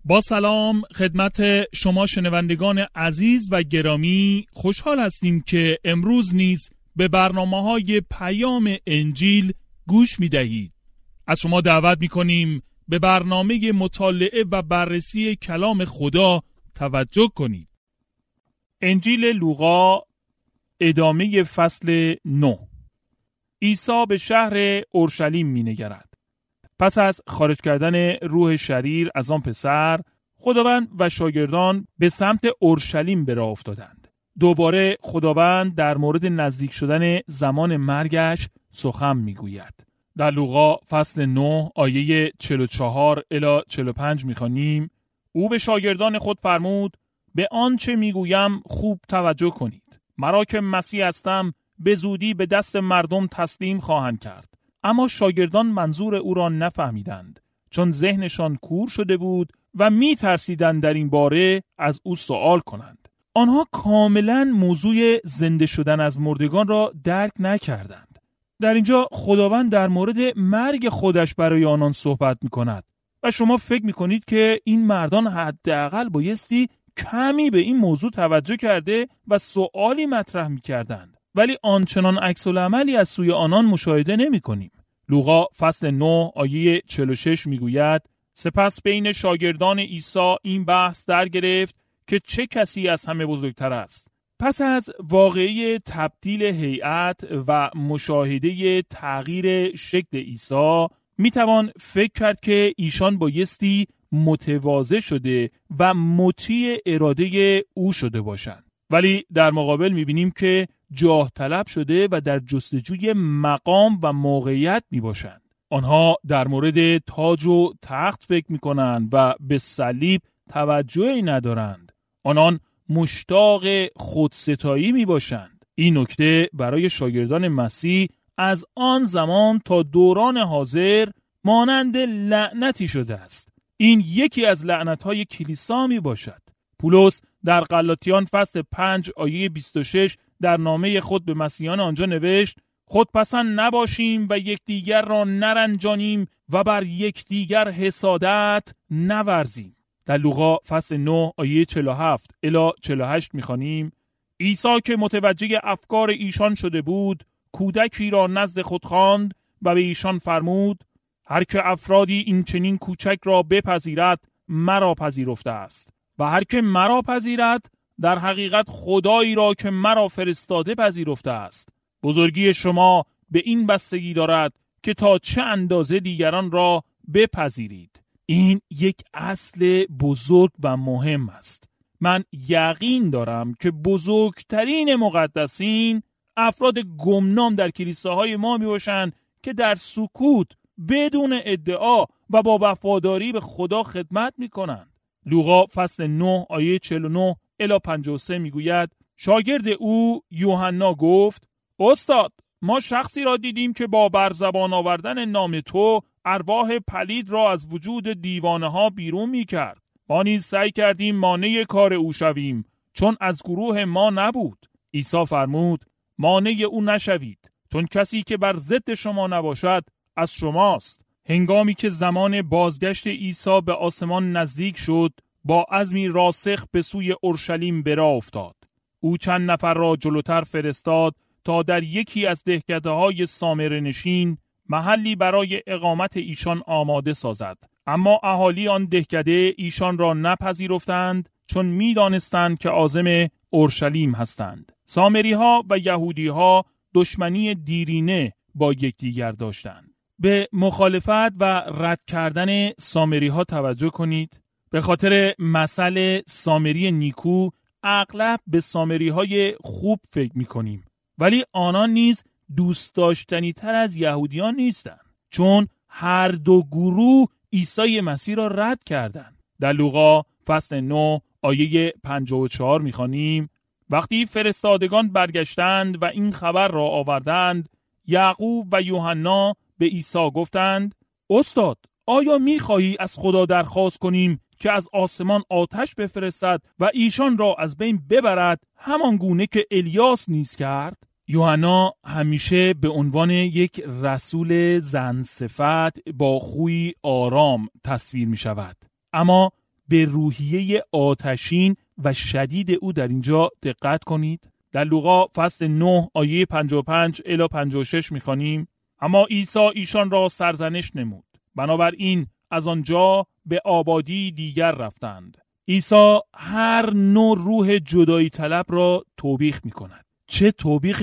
با سلام خدمت شما شنوندگان عزیز و گرامی، خوشحال هستیم که امروز نیز به برنامه‌های پیام انجیل گوش می‌دهید. از شما دعوت می‌کنیم به برنامه مطالعه و بررسی کلام خدا توجه کنید. انجیل لوقا، ادامه فصل 9. عیسی به شهر اورشلیم می‌نگرد. پس از خارج کردن روح شریر از آن پسر، خداوند و شاگردان به سمت اورشلیم به راه افتادند. دوباره خداوند در مورد نزدیک شدن زمان مرگش سخن میگوید. در لوقا فصل 9 آیه 44 الی 45 میخوانیم: او به شاگردان خود فرمود: به آنچه میگویم خوب توجه کنید. مرا که مسیح هستم به زودی به دست مردم تسلیم خواهند کرد. اما شاگردان منظور او را نفهمیدند، چون ذهنشان کور شده بود و می ترسیدند در این باره از او سوال کنند. آنها کاملا موضوع زنده شدن از مردگان را درک نکردند. در اینجا خداوند در مورد مرگ خودش برای آنان صحبت می کند و شما فکر می کنید که این مردان حداقل بایستی کمی به این موضوع توجه کرده و سوالی مطرح می کردند، ولی آنچنان عکس العملی از سوی آنان مشاهده نمی کنیم. لوقا فصل 9 آیه 46 میگوید: سپس بین شاگردان عیسی این بحث در گرفت که چه کسی از همه بزرگتر است. پس از واقعه تبدیل هیئت و مشاهده تغییر شکل عیسی میتوان فکر کرد که ایشان بایستی متواضع شده و مطیع اراده او شده باشند، ولی در مقابل میبینیم که جاه طلب شده و در جستجوی مقام و موقعیت می باشند. آنها در مورد تاج و تخت فکر می کنند و به صلیب توجهی ندارند. آنان مشتاق خودستایی می باشند. این نکته برای شاگردان مسیح از آن زمان تا دوران حاضر مانند لعنتی شده است. این یکی از لعنت‌های کلیسا می باشد. پولس در غلاطیان فصل 5 آیه 26 در نامه خود به مسیحیان آنجا نوشت: خودپسند نباشیم و یکدیگر را نرنجانیم و بر یکدیگر حسادت نورزیم. در لوقا فصل 9 آیه 47 الی 48 می‌خوانیم: عیسی که متوجه افکار ایشان شده بود، کودکی را نزد خود خواند و به ایشان فرمود: هر که افرادی این چنین کوچک را بپذیرد مرا پذیرفته است، و هر که مرا پذیرد در حقیقت خدایی را که مرا فرستاده پذیرفته است. بزرگی شما به این بستگی دارد که تا چه اندازه دیگران را بپذیرید. این یک اصل بزرگ و مهم است. من یقین دارم که بزرگترین مقدسین افراد گمنام در کلیساهای ما می باشند که در سکوت بدون ادعا و با وفاداری به خدا خدمت می کنند. لوقا فصل 9 آیه 49 الی 53 میگوید: شاگرد او یوحنا گفت: استاد، ما شخصی را دیدیم که با برزبان آوردن نام تو ارواح پلید را از وجود دیوانه ها بیرون می کرد. ما نیز سعی کردیم مانع کار او شویم، چون از گروه ما نبود. عیسی فرمود: مانع او نشوید، چون کسی که بر ضد شما نباشد از شماست. هنگامی که زمان بازگشت عیسی به آسمان نزدیک شد، با عزمی راسخ به سوی اورشلیم به راه افتاد. او چند نفر را جلوتر فرستاد تا در یکی از دهکده‌های سامره نشین محلی برای اقامت ایشان آماده سازد. اما اهالی آن دهکده ایشان را نپذیرفتند، چون می‌دانستند که عازم اورشلیم هستند. سامری‌ها و یهودی‌ها دشمنی دیرینه با یکدیگر داشتند. به مخالفت و رد کردن سامری‌ها توجه کنید. به خاطر مثل سامری نیکو اغلب به سامری‌های خوب فکر می‌کنیم، ولی آنان نیز دوست داشتنی تر از یهودیان نیستند، چون هر دو گروه عیسی مسیح را رد کردند. در لوقا فصل 9 آیه 54 می‌خوانیم: وقتی فرستادگان برگشتند و این خبر را آوردند، یعقوب و یوحنا به عیسی گفتند: استاد، آیا می‌خواهی از خدا درخواست کنیم که از آسمان آتش بفرستد و ایشان را از بین ببرد، همان گونه که الیاس نیز کرد؟ یوحنا همیشه به عنوان یک رسول زن صفت با خوی آرام تصویر می شود، اما به روحیه آتشین و شدید او در اینجا دقت کنید. در لوقا فصل 9 آیه 55 الی 56 می‌خوانیم: اما عیسی ایشان را سرزنش نمود. بنابراین از آنجا به آبادی دیگر رفتند. عیسی هر نوع روح جدایی طلب را توبیخ می‌کند. چه توبیخ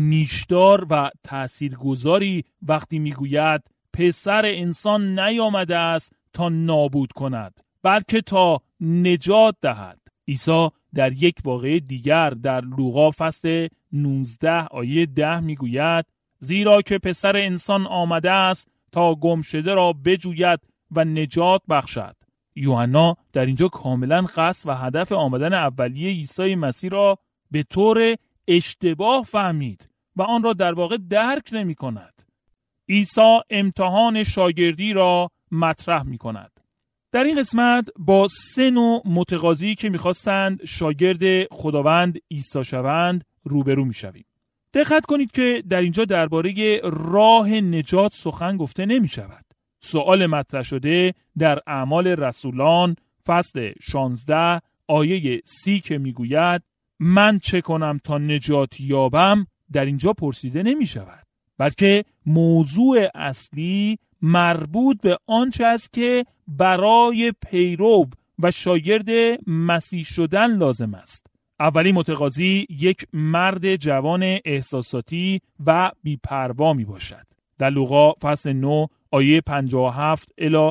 نیشدار و تاثیرگذاری وقتی میگوید پسر انسان نیامده است تا نابود کند، بلکه تا نجات دهد. عیسی در یک واقعه دیگر در لوقا فصل 19 آیه 10 میگوید: زیرا که پسر انسان آمده است تا گم شده را بجوید و نجات بخشد. یوحنا در اینجا کاملا قصد و هدف آمدن اولیه عیسی مسیح را به طور اشتباه فهمید و آن را در واقع درک نمی کند. عیسی امتحان شاگردی را مطرح می کند. در این قسمت با 3 نوع متقاضی که می‌خواستند شاگرد خداوند عیسی شوند روبرو می‌شویم. دقت کنید که در اینجا درباره راه نجات سخن گفته نمی‌شود. سوال مطرح شده در اعمال رسولان فصل 16 آیه 30 که میگوید من چه کنم تا نجات یابم در اینجا پرسیده نمی‌شود، بلکه موضوع اصلی مربوط به آنچه است که برای پیرو و شاگرد مسیح شدن لازم است. اولی متقاضی یک مرد جوان احساساتی و بی‌پروا می باشد. در لوقا فصل 9 آیه 57 الی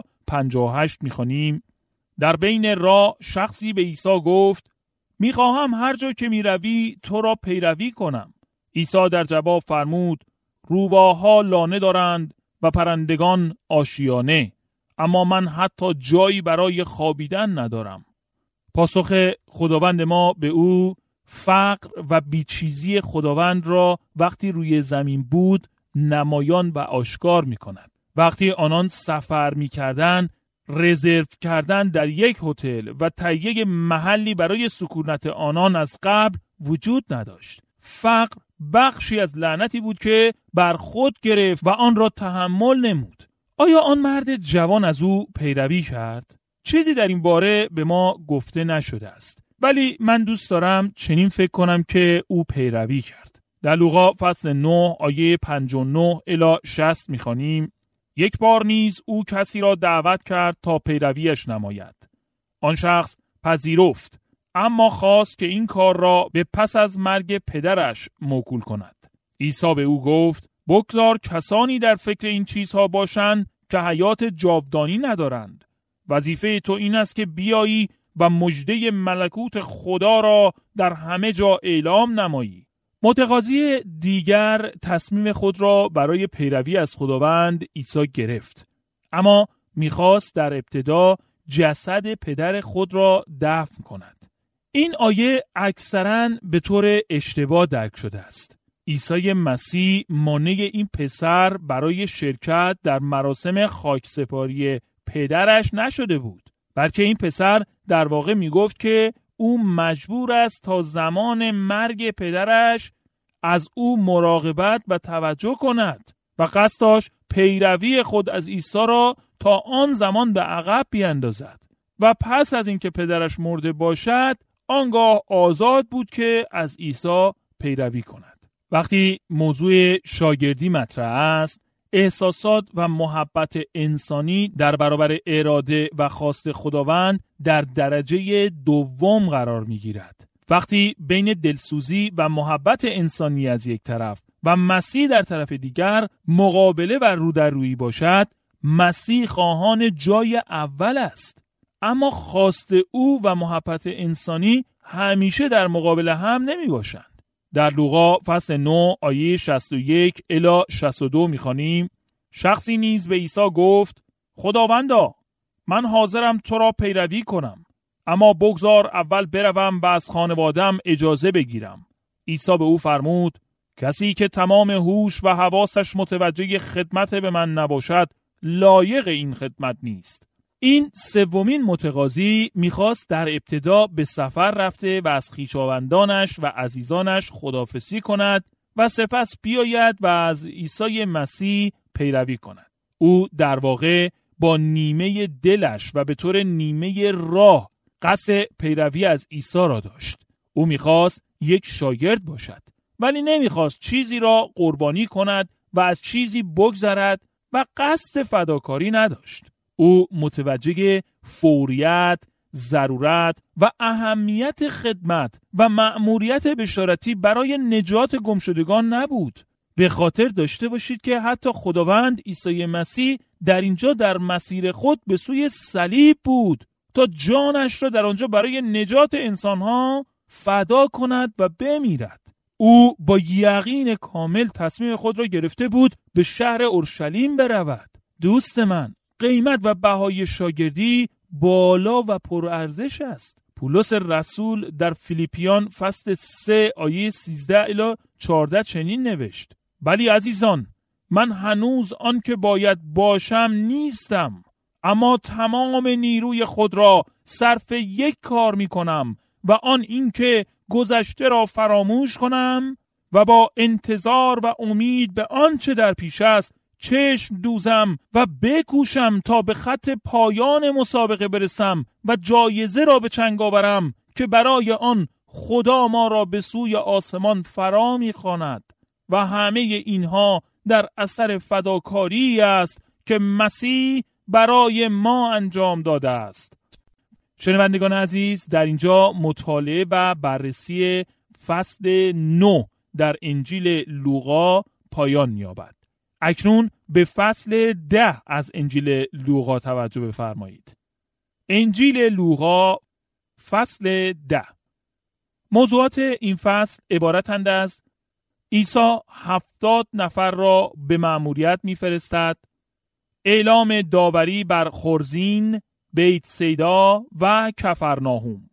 58 می‌خوانیم: در بین راه شخصی به عیسی گفت می‌خواهم هر جا که می‌روی تو را پیروی کنم. عیسی در جواب فرمود: روباها لانه دارند و پرندگان آشیانه، اما من حتی جایی برای خوابیدن ندارم. پاسخ خداوند ما به او فقر و بیچیزی خداوند را وقتی روی زمین بود نمایان و آشکار می کند. وقتی آنان سفر می کردن، رزرو کردن در یک هتل و تهیه محلی برای سکونت آنان از قبل وجود نداشت. فقر بخشی از لعنتی بود که بر خود گرفت و آن را تحمل نمود. آیا آن مرد جوان از او پیروی کرد؟ چیزی در این باره به ما گفته نشده است، ولی من دوست دارم چنین فکر کنم که او پیروی کرد. در لوقا فصل 9 آیه 59 الی 60 می‌خوانیم: یک بار نیز او کسی را دعوت کرد تا پیرویش نماید. آن شخص پذیرفت، اما خواست که این کار را به پس از مرگ پدرش موکول کند. عیسی به او گفت: بگذار کسانی در فکر این چیزها باشند که حیات جاودانی ندارند. وظیفه تو این است که بیایی و مژده ملکوت خدا را در همه جا اعلام نمایی. متقاضی دیگر تصمیم خود را برای پیروی از خداوند عیسی گرفت، اما میخواست در ابتدا جسد پدر خود را دفن کند. این آیه اکثراً به طور اشتباه درک شده است. عیسی مسیح مانع این پسر برای شرکت در مراسم خاکسپاری پدرش نشده بود، بلکه این پسر در واقع میگفت که او مجبور است تا زمان مرگ پدرش از او مراقبت و توجه کند و قصد داشت پیروی خود از عیسی را تا آن زمان به عقب بیاندازد و پس از اینکه پدرش مرده باشد آنگاه آزاد بود که از عیسی پیروی کند. وقتی موضوع شاگردی مطرح است، احساسات و محبت انسانی در برابر اراده و خواست خداوند در درجه دوم قرار می‌گیرد. وقتی بین دلسوزی و محبت انسانی از یک طرف و مسیح در طرف دیگر مقابله و رو در رویی باشد، مسیح خواهان جای اول است، اما خواست او و محبت انسانی همیشه در مقابل هم نمی باشند. در لوقا فصل 9 آیه 61 الی 62 می‌خوانیم: شخصی نیز به عیسی گفت: خداوندا، من حاضرم تو را پیروی کنم، اما بگذار اول بروم و از خانواده‌ام اجازه بگیرم. عیسی به او فرمود: کسی که تمام هوش و حواسش متوجه خدمت به من نباشد لایق این خدمت نیست. این سومین متقاضی میخواست در ابتدا به سفر رفته و از خویشاوندانش و عزیزانش خداحافظی کند و سپس بیاید و از عیسی مسیح پیروی کند. او در واقع با نیمه دلش و به طور نیمه راه قصد پیروی از عیسی را داشت. او می‌خواست یک شاگرد باشد، ولی نمی‌خواست چیزی را قربانی کند و از چیزی بگذرد و قصد فداکاری نداشت. او متوجه فوریت، ضرورت و اهمیت خدمت و مأموریت بشارتی برای نجات گمشدگان نبود. به خاطر داشته باشید که حتی خداوند عیسی مسیح در اینجا در مسیر خود به سوی صلیب بود تا جانش را در آنجا برای نجات انسانها فدا کند و بمیرد. او با یقین کامل تصمیم خود را گرفته بود به شهر اورشلیم برود. دوست من، قیمت و بهای شاگردی بالا و پرارزش است. پولس رسول در فیلیپیان فصل 3 آیه 13 الی 14 چنین نوشت: ولی عزیزان، من هنوز آن که باید باشم نیستم، اما تمام نیروی خود را صرف یک کار می کنم و آن این که گذشته را فراموش کنم و با انتظار و امید به آنچه در پیش است چشم دوزم و بکوشم تا به خط پایان مسابقه برسم و جایزه را به چنگ آورم که برای آن خدا ما را به سوی آسمان فرا می‌خواند. و همه اینها در اثر فداکاری است که مسیح برای ما انجام داده است. شنوندگان عزیز، در اینجا مطالعه و بررسی فصل 9 در انجیل لوقا پایان می‌یابد. اکنون به فصل 10 از انجیل لوقا توجه بفرمایید. انجیل لوقا فصل 10. موضوعات این فصل عبارتند از عیسی 70 نفر را به مأموریت می‌فرستد، اعلام داوری بر خرزین، بیت سیدا و کفرناهوم.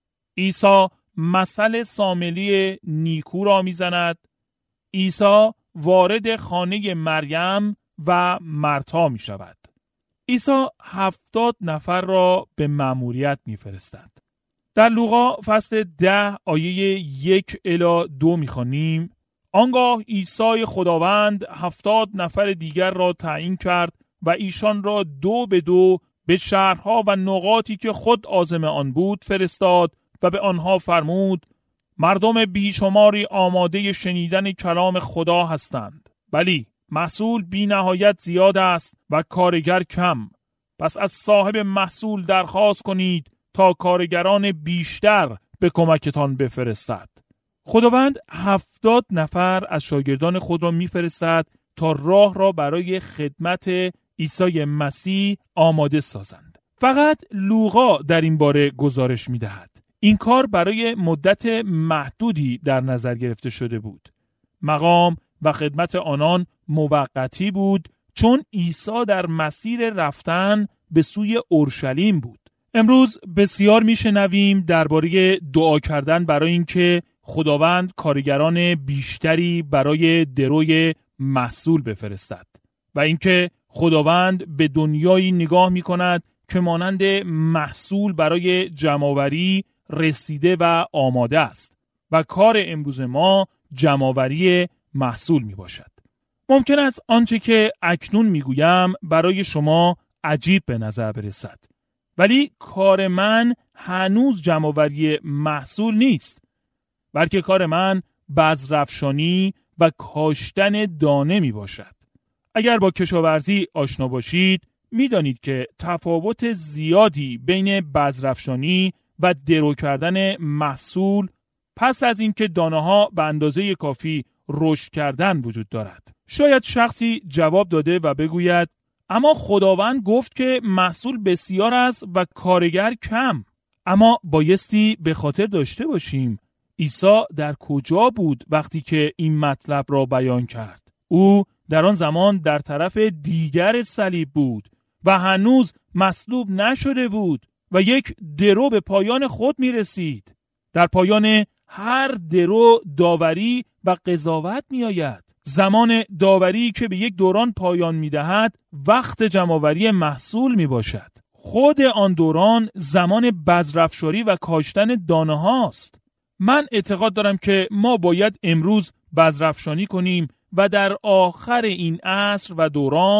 عیسی مثل ساملی نیکو را می‌زند. عیسی وارد خانه مریم و مرتا می شود. عیسی 70 نفر را به مأموریت می فرستد. در لوقا فصل 10 آیه 1 الی 2 می خوانیم: آنگاه عیسی خداوند 70 نفر دیگر را تعیین کرد و ایشان را دو به دو به شهرها و نقاطی که خود عازم آن بود فرستاد و به آنها فرمود: مردم بیشماری آماده شنیدن کلام خدا هستند، ولی محصول بی نهایت زیاد است و کارگر کم. پس از صاحب محصول درخواست کنید تا کارگران بیشتر به کمکتان بفرستد. خداوند 70 نفر از شاگردان خود را میفرستد تا راه را برای خدمت عیسی مسیح آماده سازند. فقط لوقا در این باره گزارش میدهد. این کار برای مدت محدودی در نظر گرفته شده بود. مقام و خدمت آنان موقتی بود، چون عیسی در مسیر رفتن به سوی اورشلیم بود. امروز بسیار میشنویم درباره دعا کردن برای اینکه خداوند کارگران بیشتری برای دروی محصول بفرستد و اینکه خداوند به دنیایی نگاه می‌کند که مانند محصول برای جمع‌آوری رسیده و آماده است و کار امروز ما جمع‌آوری محصول می باشد. ممکن است آنچه که اکنون می گویم برای شما عجیب به نظر برسد، ولی کار من هنوز جمع‌آوری محصول نیست، بلکه کار من بذرافشانی و کاشتن دانه می باشد. اگر با کشاورزی آشنا باشید می دانید که تفاوت زیادی بین بذرافشانی و درو کردن محصول پس از اینکه دانه‌ها به اندازه کافی رشد کردن وجود دارد. شاید شخصی جواب داده و بگوید اما خداوند گفت که محصول بسیار است و کارگر کم. اما بایستی به خاطر داشته باشیم عیسی در کجا بود وقتی که این مطلب را بیان کرد. او در آن زمان در طرف دیگر صلیب بود و هنوز مصلوب نشده بود و یک درو به پایان خود می رسید. در پایان هر درو داوری و قضاوت می آید. زمان داوری که به یک دوران پایان می دهد وقت جمع‌آوری محصول می باشد. خود آن دوران زمان بذرافشاری و کاشتن دانه هاست. من اعتقاد دارم که ما باید امروز بذرافشانی کنیم و در آخر این عصر و دوران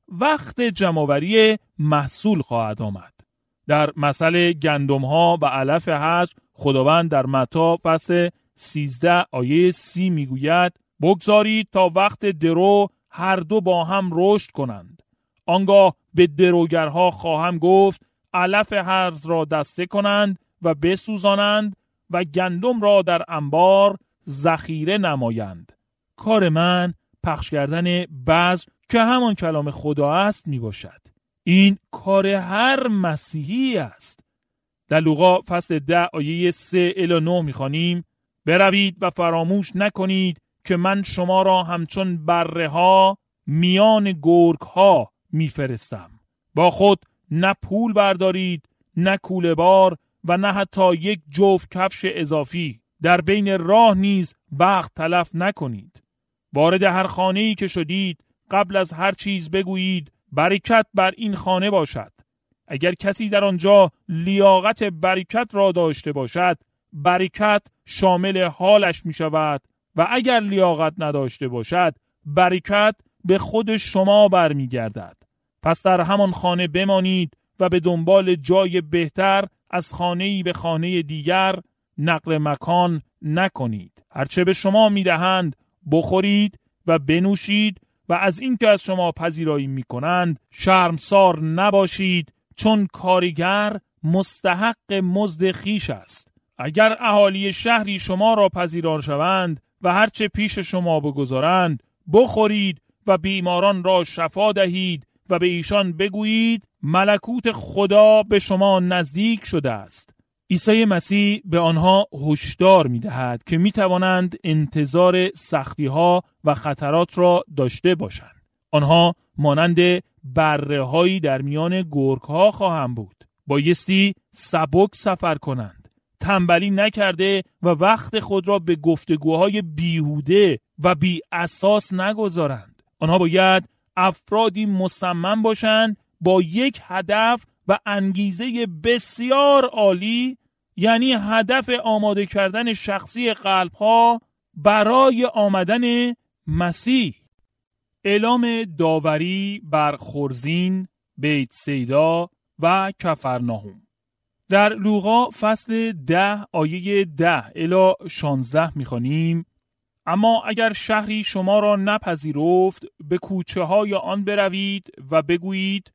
وقت جمع‌آوری محصول خواهد آمد. در مثل گندم‌ها و علف حج خداوند در متی فصل 13 آیه 30 میگوید بگذارید تا وقت درو هر دو با هم رشد کنند. آنگاه به دروگرها خواهم گفت علف هرز را دسته کنند و بسوزانند و گندم را در انبار ذخیره نمایند. کار من پخش کردن بذر که همان کلام خدا است می باشد. این کار هر مسیحی است. در لوقا فصل 10 آیه 3 الی 9 می خوانیم بروید و فراموش نکنید که من شما را همچون بره ها میان گرگ ها می فرستم. با خود نه پول بردارید، نه کوله بار و نه حتی یک جفت کفش اضافی. در بین راه نیز وقت تلف نکنید. وارد هر خانه‌ای که شدید قبل از هر چیز بگویید برکت بر این خانه باشد. اگر کسی در آنجا لیاقت برکت را داشته باشد، برکت شامل حالش می شود و اگر لیاقت نداشته باشد، برکت به خود شما برمی گردد. پس در همان خانه بمانید و به دنبال جای بهتر از خانه‌ای به خانه دیگر نقل مکان نکنید. هرچه به شما می دهند بخورید و بنوشید و از این که از شما پذیرایی می کنند شرمسار نباشید، چون کارگر مستحق مزد خویش است. اگر اهالی شهری شما را پذیرا شوند و هرچه پیش شما بگذارند بخورید و بیماران را شفا دهید و به ایشان بگویید ملکوت خدا به شما نزدیک شده است. عیسی مسیح به آنها هشدار می‌دهد که می‌توانند انتظار سختی‌ها و خطرات را داشته باشند. آنها مانند بره‌هایی در میان گرگ‌ها خواهند بود. بایستی سبک سفر کنند، تنبلی نکرده و وقت خود را به گفتگوهای بیهوده و بی اساس نگذارند. آنها باید افرادی مصمم باشند با یک هدف و انگیزه بسیار عالی، یعنی هدف آماده کردن شخصی قلب‌ها برای آمدن مسیح. اعلام داوری بر خرزین، بیت سیدا و کفرناهم. در لوقا فصل 10 آیه 10 الی 16 می‌خوانیم اما اگر شهری شما را نپذیرفت به کوچه های آن بروید و بگویید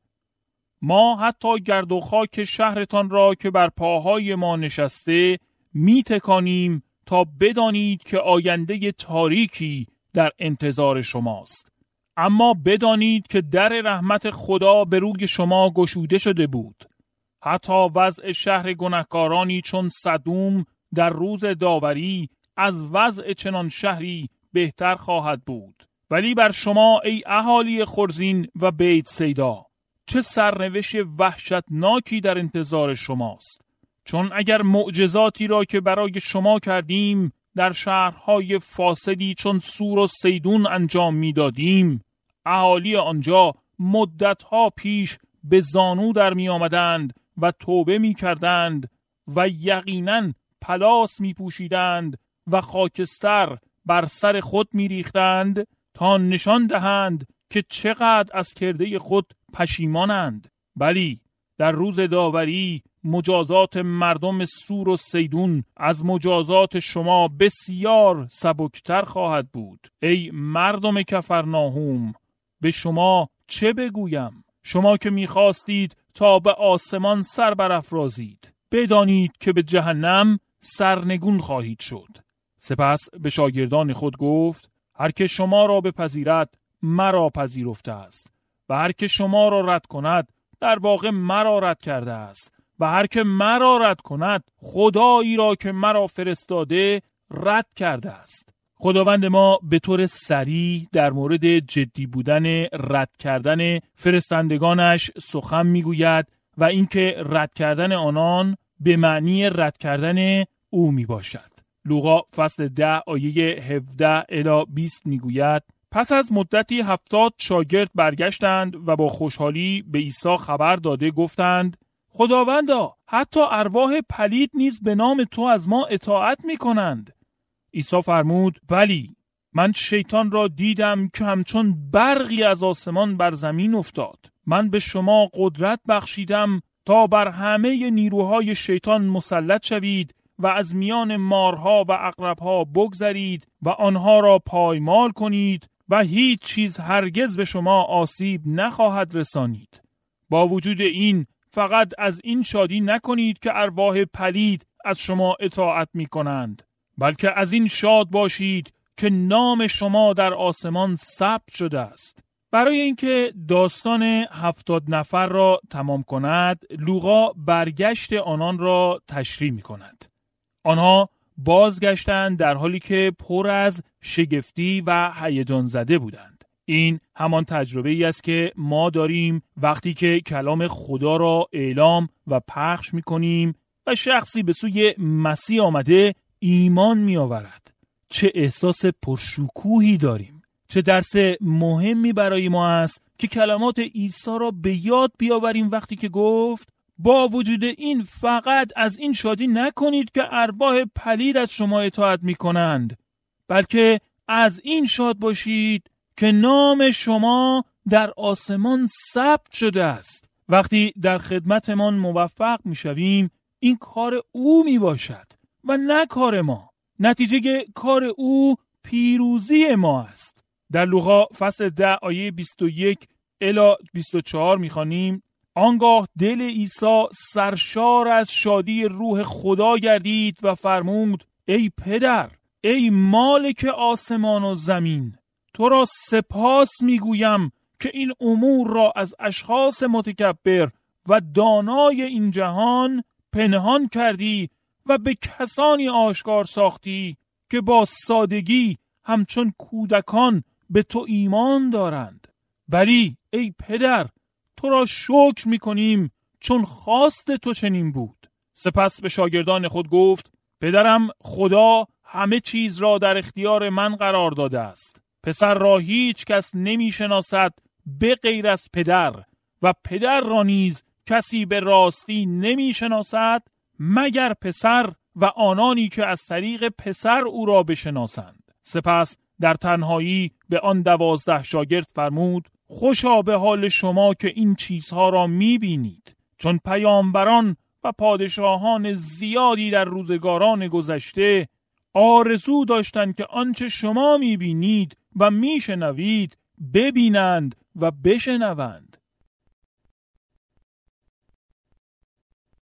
ما حتی گرد و خاک شهرتان را که بر پاهای ما نشسته می تکانیم تا بدانید که آینده تاریکی در انتظار شماست. اما بدانید که در رحمت خدا به روی شما گشوده شده بود. حتی وضع شهر گناهکارانی چون سدوم در روز داوری از وضع چنان شهری بهتر خواهد بود. ولی بر شما ای اهالی خرزین و بیت سیدا چه سرنوشت وحشتناکی در انتظار شماست. چون اگر معجزاتی را که برای شما کردیم در شهرهای فاسدی چون سور و سیدون انجام میدادیم، اهالی آنجا مدتها پیش به زانو در می آمدند و توبه می کردند و یقیناً پلاس می پوشیدند و خاکستر بر سر خود می ریختند تا نشان دهند که چقدر از کرده خود پشیمانند. بلی در روز داوری مجازات مردم سور و سیدون از مجازات شما بسیار سبکتر خواهد بود. ای مردم کفرناهم، به شما چه بگویم؟ شما که می‌خواستید تا به آسمان سر برافرازید، بدانید که به جهنم سرنگون خواهید شد. سپس به شاگردان خود گفت هر که شما را بپذیرد مرا پذیرفته است و هر که شما را رد کند در واقع مرا رد کرده است و هر که مرا رد کند خدایی را که مرا فرستاده رد کرده است. خداوند ما به طور صریح در مورد جدی بودن رد کردن فرستندگانش سخن میگوید و اینکه رد کردن آنان به معنی رد کردن او می باشد. لوقا فصل 10 آیه 17 الی 20 میگوید پس از مدتی 70 شاگرد برگشتند و با خوشحالی به عیسی خبر داده گفتند خداوندا حتی ارواح پلید نیز به نام تو از ما اطاعت می کنند. عیسی فرمود بلی من شیطان را دیدم که همچون برقی از آسمان بر زمین افتاد. من به شما قدرت بخشیدم تا بر همه نیروهای شیطان مسلط شوید و از میان مارها و عقربها بگذرید و آنها را پایمال کنید و هیچ چیز هرگز به شما آسیب نخواهد رسانید. با وجود این فقط از این شادی نکنید که ارواح پلید از شما اطاعت می کنند، بلکه از این شاد باشید که نام شما در آسمان ثبت شده است. برای اینکه داستان 70 نفر را تمام کند، لوقا برگشت آنان را تشریح می کند. آنها بازگشتند در حالی که پر از شگفتی و هیجان زده بودند. این همان تجربه ای است که ما داریم وقتی که کلام خدا را اعلام و پخش می کنیم و شخصی به سوی مسیح آمده ایمان می آورد. چه احساس پرشکوهی داریم. چه درس مهمی برای ما است که کلمات عیسی را به یاد بیاوریم وقتی که گفت با وجود این فقط از این شادی نکنید که ارواح پلید از شما اطاعت می کنند، بلکه از این شاد باشید که نام شما در آسمان ثبت شده است. وقتی در خدمتمان موفق می شویم، این کار او می باشد و نه کار ما. نتیجه کار او پیروزی ما است. در لوقا فصل 10 آیه 21 الی 24 می خوانیم: آنگاه دل عیسی سرشار از شادی روح خدا گردید و فرمود: ای پدر، ای مالک آسمان و زمین، تو را سپاس میگویم که این امور را از اشخاص متکبر و دانای این جهان پنهان کردی و به کسانی آشکار ساختی که با سادگی همچون کودکان به تو ایمان دارند. بلی ای پدر، تو را شکر میکنیم چون خواست تو چنین بود. سپس به شاگردان خود گفت: پدرم خدا همه چیز را در اختیار من قرار داده است. پسر را هیچ کس نمی شناسد به غیر از پدر و پدر را نیز کسی به راستی نمی شناسد مگر پسر و آنانی که از طریق پسر او را بشناسند. سپس در تنهایی به آن 12 شاگرد فرمود: خوشا به حال شما که این چیزها را می بینید، چون پیامبران و پادشاهان زیادی در روزگاران گذشته آرزو داشتند که آنچه شما می بینید و می شنوید ببینند و بشنوند.